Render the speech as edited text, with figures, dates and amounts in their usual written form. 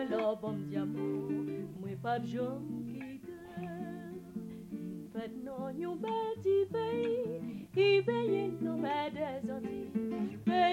l'or bon diamant, moi pas de jambes qui fait non, yon petit pays, qui paye nos mères des Antilles.